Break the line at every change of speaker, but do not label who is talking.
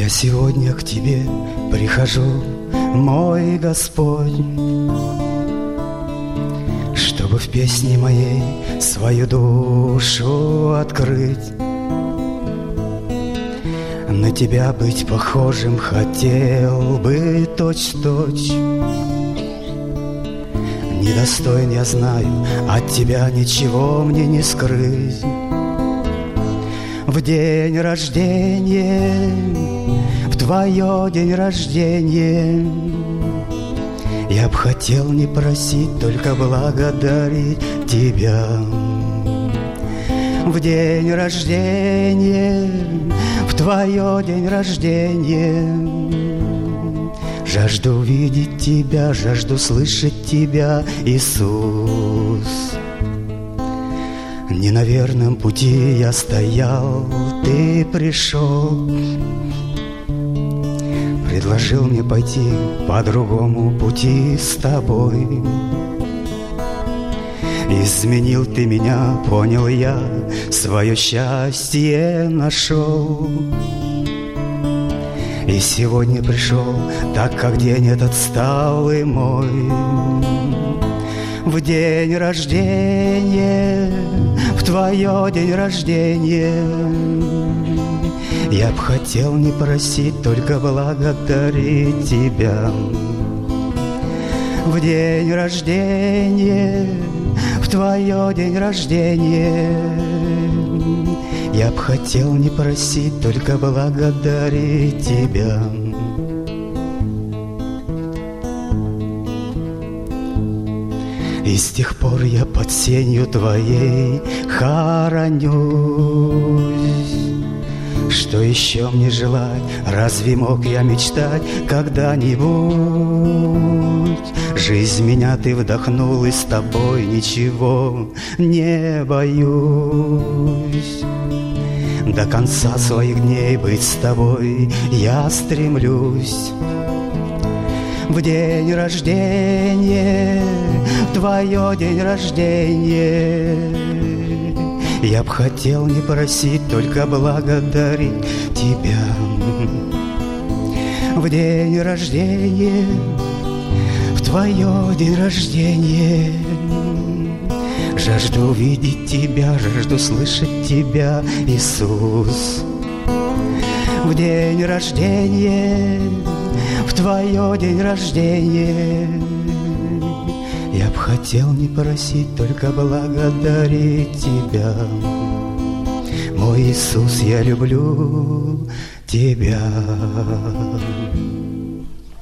Я сегодня к Тебе прихожу, мой Господь, чтобы в песне моей свою душу открыть. На Тебя быть похожим хотел бы точь-в-точь. Недостоин, я знаю, от Тебя ничего мне не скрыть. В день рождения, в Твое день рождения, я б хотел не просить, только благодарить Тебя. В день рождения, в Твое день рождения, жажду увидеть Тебя, жажду слышать Тебя, Иисус. Не на верном пути я стоял, Ты пришел, предложил мне пойти по другому пути с Тобой. Изменил Ты меня, понял я, свое счастье нашел. И сегодня пришел, так как день этот стал и мой. В день рождения, в Твое день рождения, я б хотел не просить, только благодарить Тебя. В день рождения, в Твое день рождения, я б хотел не просить, только благодарить Тебя. И с тех пор я под сенью Твоей хоронюсь. Что еще мне желать? Разве мог я мечтать когда-нибудь? Жизнь меня Ты вдохнул, и с Тобой ничего не боюсь. До конца своих дней быть с Тобой я стремлюсь. В день рождения, в Твое день рождения, я б хотел не просить, только благодарить Тебя. В день рождения, в Твое день рождения, жажду увидеть Тебя, жажду слышать Тебя, Иисус. В день рождения, в Твое день рождения, я б хотел не просить, только благодарить Тебя. Мой Иисус, я люблю Тебя.